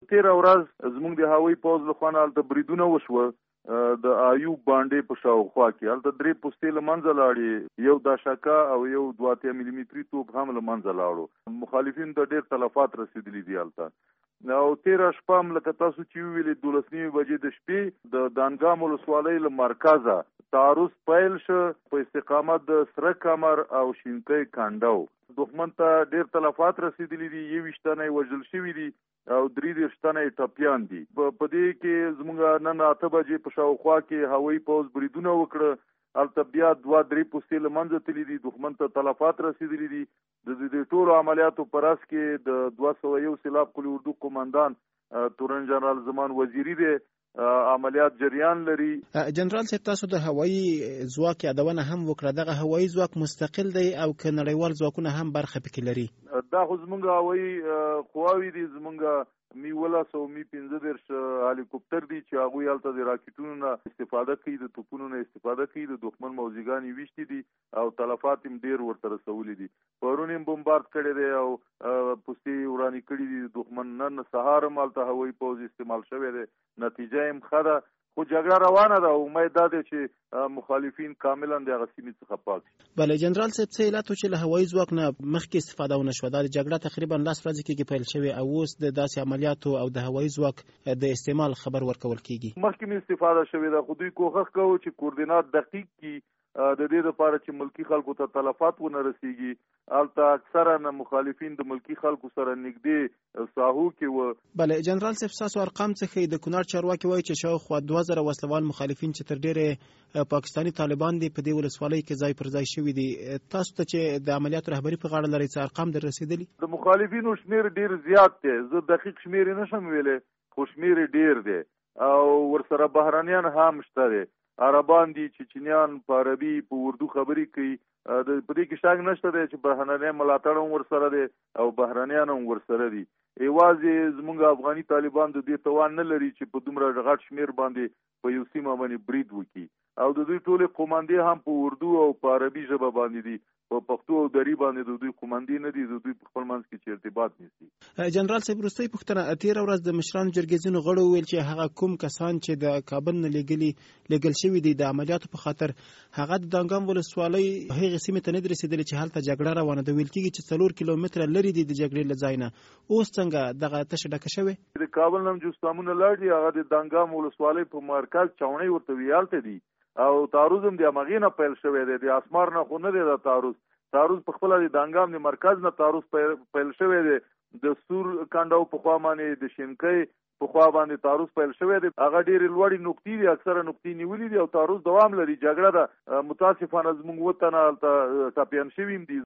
13 ورځ زموږ د هوایي پوځ لخوا نه هلته بریدونه وشوه د ایوب باندې په شاوخوا کې. هلته 3 پوستې له منځه لاړې، یو داشکا او یو 2 ملي متري توپ هم له منځه لاړو. مخالفین ته ډېر تلفات رسېدلي دي هلته. او 13 شپه هم لکه تاسو چې ویلې 12 بجې د شپې د دانګام ولسوالۍ له مرکزه تعرض پیل شو په استقامت د سره کمر او شینکۍ کانډو. دښمن ته ډېر تلفات رسېدلي دي، 21 تنه وژل شوي دي او 33 تنه ټپیان دي. په دې کې زموږ نن 8 بجې په شاوخوا کې هوایي پوځ بریدونه وکړه. هلته بیا 2-3 پوستې له منځه تللي دي، دښمن ته تلفات رسېدلي دي. د ټولو عملیاتو په راس کې د 201 سیلاب قلي اردو قومندان تورن جنرال زمان وزیری دی عملیات جریان لري. جنرال صاحب، تاسو د هوایي ځواک یادونه هم وکړه. دغه هوایي ځواک مستقل دی او که نړیوال ځواکونه هم برخه پکې لري؟ دا خو زموږ هوایي قواوې دي، زموږ می 15 او می 15 هلیکوپټر دي چې هغوی هلته د راکټونو نه استفاده کوي، د توپونو نه استفاده کوي. د دښمن موضوعګان یې ویشتي دي او تلفات هم ډېر ورته رسولي دي. پرون هم بمبارد کړی دی او پوستې ورانې کړي دي د دښمن. نن سهار هم هلته هوایي پوځ استعمال شوی دی، نتیجه هم ښه ده. خو جګړه روانه ده او امید دا دی چې مخالفین کاملا د هغه سیمې څخه پاک شي. بله جنرال صاحب، څه علت و چې له هوایي ځواک نه مخکې استفاده ونه شوه؟ دا جګړه تقریبا 10 ورځې کېږي پیل شوې او اوس د داسې عملیاتو او د هوایي ځواک د استعمال خبر ورکول کېږي. مخکې مې استفاده شوې ده، خو دوی کوښښ کوي چې کوردینات دقیق کړي د دې لپاره چې ملکی خلکو ته تلفات ونه رسیږي. هلته اکثرا مخالفین د ملکی خلکو سره نږدې ساحو کې و. بله جنرال صاحب، ستاسو ارقام څه ښیي؟ د کونړ چارواکي وایي چې شاوخوا 2000 وسلوال مخالفین چې تر ډېرې پاکستاني طالبان دي په دې ولسوالۍ کې ځای پر ځای شوي دي. تاسو ته چې د عملیاتو رهبري په غاړه لرئ، څه ارقام در رسېدلي؟ د مخالفینو شمیر ډېر زیات دی. زه دقیق شمیر نشم ویلی، خو شمیر ډېر دی او ورسره بهرانیان هم شته دي. عربان دي، چچنیان په عربي په اردو خبرې کوي. په دې کې شک نشته دی چې بهرنی ملاتړ هم ورسره دی او بهرنیان هم ورسره دي. یوازې زموږ افغاني طالبان د دې توان نه لري چې په دومره غټ شمیر باندې په یو سیمه باندې برید وکړي. او د دوی ټولې قومندې هم په اردو او په عربي ژبه باندې دي، په پښتو او دري باندې د دوی قومندې نه دي، د دوی په خپل منځ کې چې ارتباط نیسي. جنرال صاحب، وروستۍ پوښتنه، 13 ورځ د مشرانو جرګې ځینو غړو وویل چې هغه کوم کسان چې د کابل نه لېږل شوي دي د عملیاتو په خاطر، هغه د دانګام ولسوالۍ هغې سیمې ته نه دي رسېدلي چې هلته جګړه روانه ده. ویل کېږي چې 4 کیلومتره لرې دي د جګړې له ځای نه. اوس څنګه دغه تشه ډکه شوې؟ د کابل نه جوستامونه لاړ دي، هغه د دانګام ولسوالۍ په مرکز چاونۍ ورته ویالته دي او تعرض هم د همغې نه پیل شوی دی، د اسمار نه خو نه دی. دا تعرض په خپله د دانګام د مرکز نه تعرض پیل شوی دی. د سور کانډو په خوا باندې، د شینکۍ په خوا باندې تعرض پیل شوی دی. هغه ډېرې لوړې نقطې دي، اکثره نقطې نیولې دي او تعرض دوام لري. جګړه ده، متاسفانه زموږ وطن هلته ټپیان شوي هم دي.